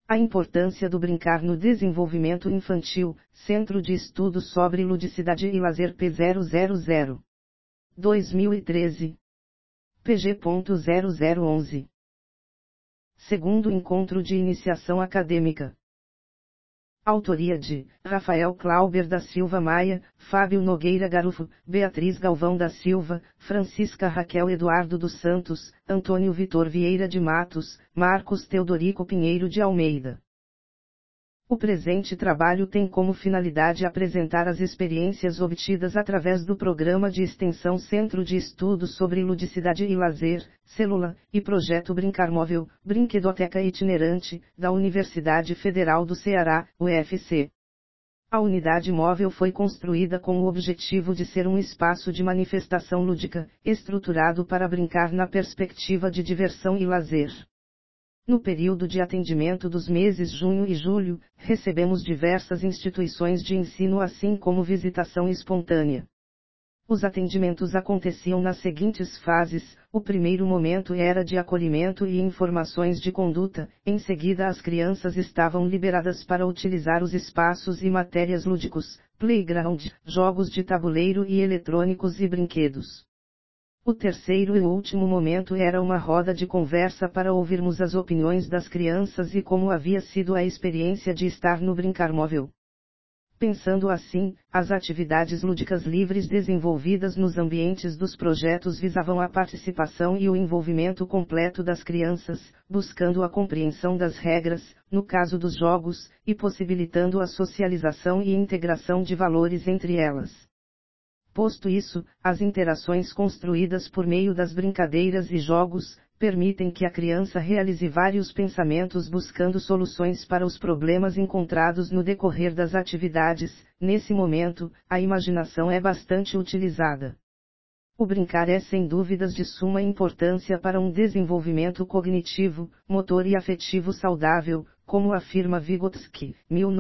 A importância do brincar no desenvolvimento infantil, Centro de Estudos sobre Ludicidade e Lazer P000. 2013. pg.0011. Segundo encontro de iniciação acadêmica. Autoria de Rafael Clauber da Silva Maia, Fábio Nogueira Garufo, Beatriz Galvão da Silva, Francisca Raquel Eduardo dos Santos, Antônio Vitor Vieira de Matos, Marcos Teodorico Pinheiro de Almeida. O presente trabalho tem como finalidade apresentar as experiências obtidas através do Programa de Extensão Centro de Estudos sobre Ludicidade e Lazer, Célula, e Projeto Brincar Móvel, Brinquedoteca Itinerante, da Universidade Federal do Ceará, UFC. A unidade móvel foi construída com o objetivo de ser um espaço de manifestação lúdica, estruturado para brincar na perspectiva de diversão e lazer. No período de atendimento dos meses junho e julho, recebemos diversas instituições de ensino assim como visitação espontânea. Os atendimentos aconteciam nas seguintes fases: o primeiro momento era de acolhimento e informações de conduta, em seguida as crianças estavam liberadas para utilizar os espaços e matérias lúdicos, playground, jogos de tabuleiro e eletrônicos e brinquedos. O terceiro e último momento era uma roda de conversa para ouvirmos as opiniões das crianças e como havia sido a experiência de estar no Brincar Móvel. Pensando assim, as atividades lúdicas livres desenvolvidas nos ambientes dos projetos visavam a participação e o envolvimento completo das crianças, buscando a compreensão das regras, no caso dos jogos, e possibilitando a socialização e integração de valores entre elas. Posto isso, as interações construídas por meio das brincadeiras e jogos, permitem que a criança realize vários pensamentos buscando soluções para os problemas encontrados no decorrer das atividades. Nesse momento, a imaginação é bastante utilizada. O brincar é sem dúvidas de suma importância para um desenvolvimento cognitivo, motor e afetivo saudável, como afirma Vygotsky,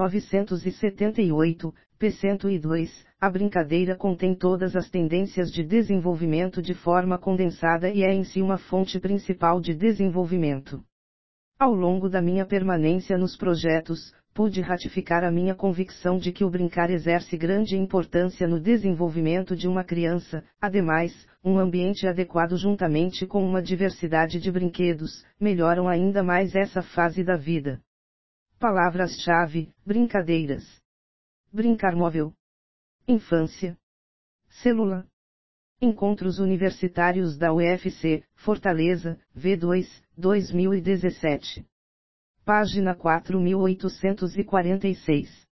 1978, p. 102, a brincadeira contém todas as tendências de desenvolvimento de forma condensada e é em si uma fonte principal de desenvolvimento. Ao longo da minha permanência nos projetos, pude ratificar a minha convicção de que o brincar exerce grande importância no desenvolvimento de uma criança. Ademais, um ambiente adequado juntamente com uma diversidade de brinquedos, melhoram ainda mais essa fase da vida. Palavras-chave: brincadeiras, brincar móvel, infância, célula. Encontros Universitários da UFC, Fortaleza, V2, 2017. Página 4846.